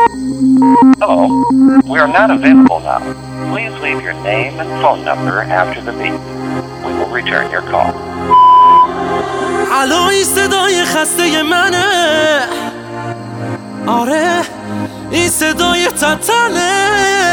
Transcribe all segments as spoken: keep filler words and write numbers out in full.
Hello, we are not available now. Please leave your name and phone number after the beep. We will return your call. الو این صدای خسته منه، آره این صدای تتنه.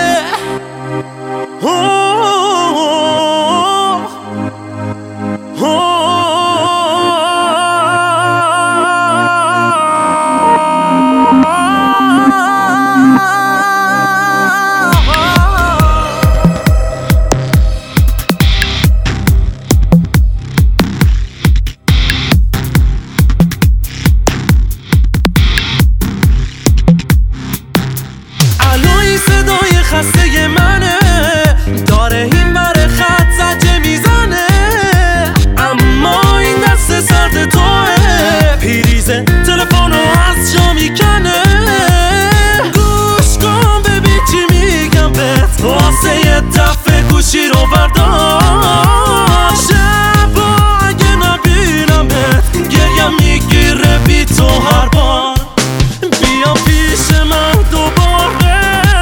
صدای خسته منه، داره این بر خط زجه میزنه، اما این دست سرد توه، پریز تلفنو از جا میکنه. گوش کن ببین چی میگم بهت، واسه یه دفعه گوشی رو بردار. شبا اگه نبینمت گریم میگیره بی تو هر بار. بیا پیش من دوباره،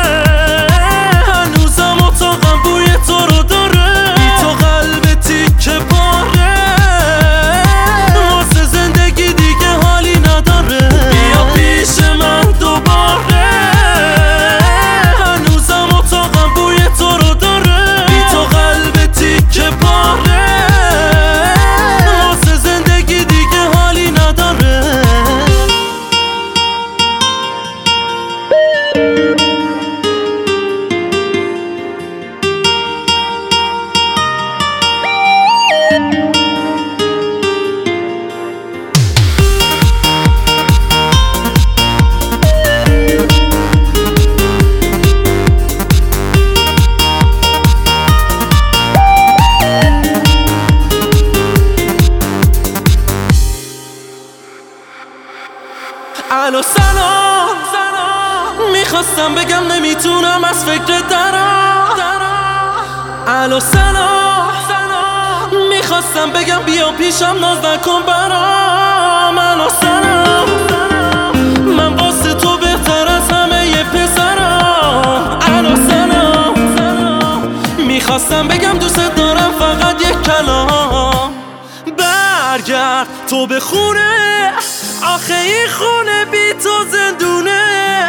الو سلام، میخواستم بگم نمیتونم از فکر درم. الو سلام، میخواستم بگم بیا پیشم ناز نکن برام. الو سلام، من واسه تو بهتر از همه ی پسرم. الو سلام، میخواستم بگم دوست دارم فقط یک کلام. برگرد تو به خونه، آخه این خونه بی تو زندونه.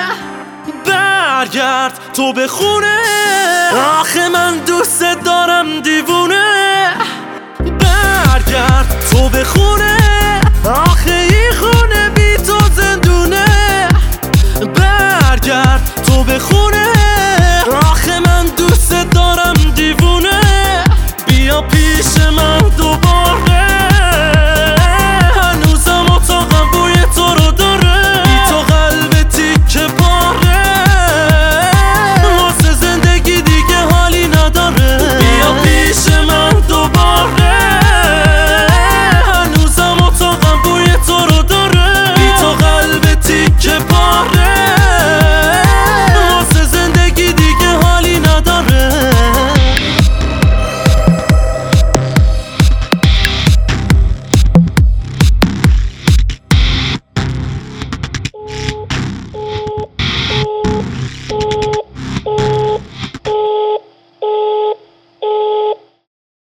برگرد تو به خونه، آخه من دوست دارم دیوونه. برگرد تو به خونه.